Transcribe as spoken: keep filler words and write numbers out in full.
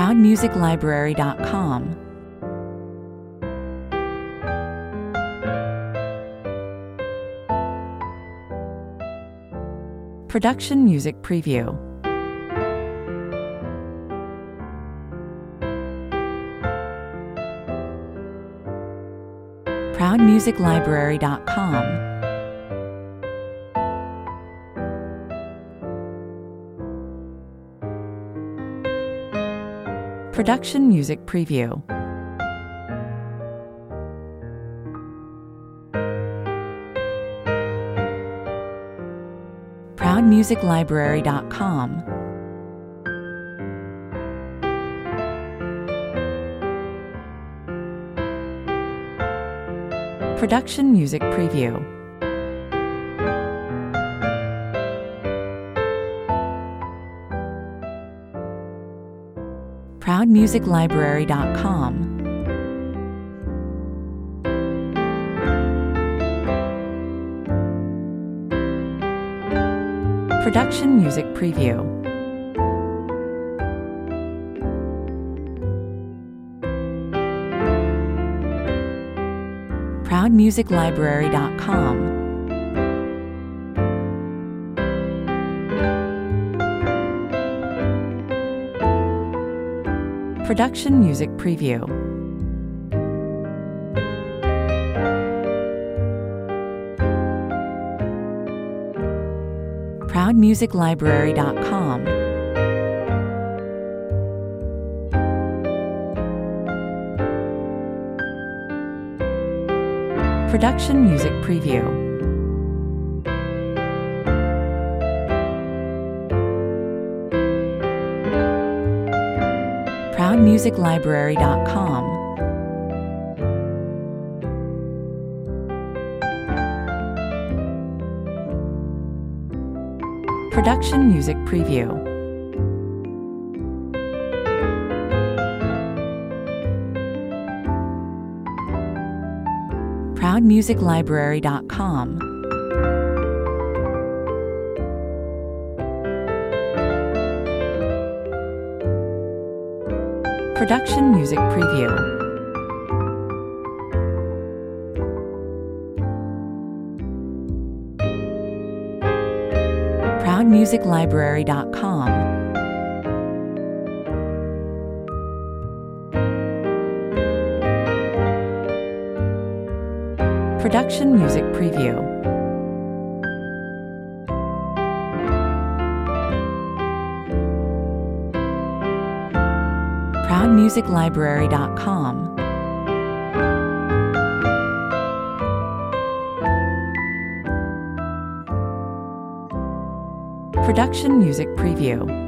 proud music library dot com. Production Music Preview. proud music library dot com. Production Music Preview. proud music library dot com. Production Music Preview. proud music library dot com. Production Music Preview. proud music library dot com. Production Music Preview. proud music library dot com. Production Music Preview. proud music library dot com. Production Music Preview. proud music library dot com. Production Music Preview. proud music library dot com. Production Music Preview. proud music library dot com. Production Music Preview.